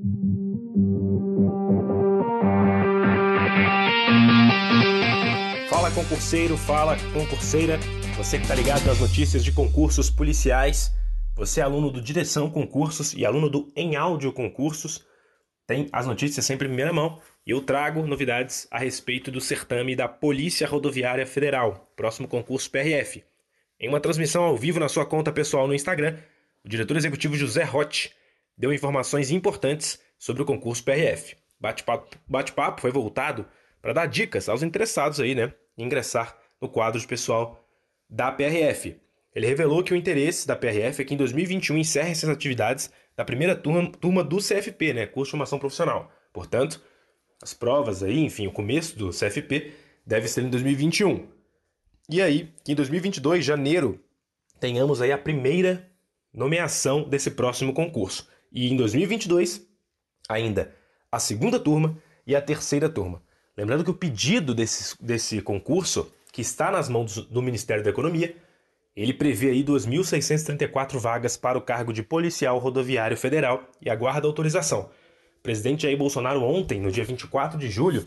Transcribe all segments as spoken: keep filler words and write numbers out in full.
Fala concurseiro, fala concurseira, você que está ligado nas notícias de concursos policiais, você é aluno do Direção Concursos e aluno do Em Áudio Concursos, tem as notícias sempre em primeira mão e eu trago novidades a respeito do certame da Polícia Rodoviária Federal, próximo concurso P R F. Em uma transmissão ao vivo na sua conta pessoal no Instagram, o diretor executivo José Rotti deu informações importantes sobre o concurso P R F. Bate-papo, bate-papo foi voltado para dar dicas aos interessados aí, né, em ingressar no quadro de pessoal da P R F. Ele revelou que o interesse da P R F é que em dois mil e vinte e um encerre essas atividades da primeira turma, turma do C F P, né, curso de formação profissional. Portanto, as provas aí, enfim, o começo do C F P deve ser em dois mil e vinte e um. E aí, que em dois mil e vinte e dois, janeiro, tenhamos aí a primeira nomeação desse próximo concurso. E em dois mil e vinte e dois, ainda a segunda turma e a terceira turma. Lembrando que o pedido desse, desse concurso, que está nas mãos do Ministério da Economia, ele prevê aí duas mil seiscentas e trinta e quatro vagas para o cargo de policial rodoviário federal e aguarda autorização. O presidente Jair Bolsonaro ontem, no dia vinte e quatro de julho,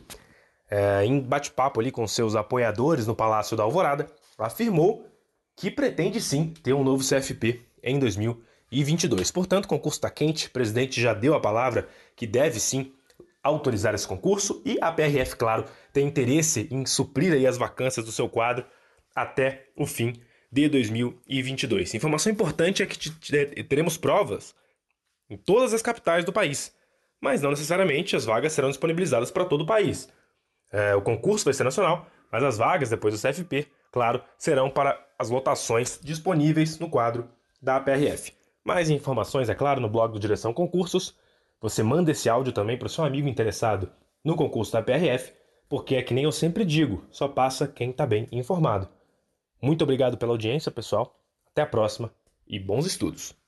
é, em bate-papo ali com seus apoiadores no Palácio da Alvorada, afirmou que pretende sim ter um novo C F P em dois mil e vinte e dois. Portanto, o concurso está quente, o presidente já deu a palavra que deve sim autorizar esse concurso e a P R F, claro, tem interesse em suprir aí as vacâncias do seu quadro até o fim de dois mil e vinte e dois. Informação importante é que teremos provas em todas as capitais do país, mas não necessariamente as vagas serão disponibilizadas para todo o país. É, o concurso vai ser nacional, mas as vagas depois do C F P, claro, serão para as lotações disponíveis no quadro da P R F. Mais informações, é claro, no blog do Direção Concursos. Você manda esse áudio também para o seu amigo interessado no concurso da P R F, porque é que nem eu sempre digo, só passa quem está bem informado. Muito obrigado pela audiência, pessoal. Até a próxima e bons estudos!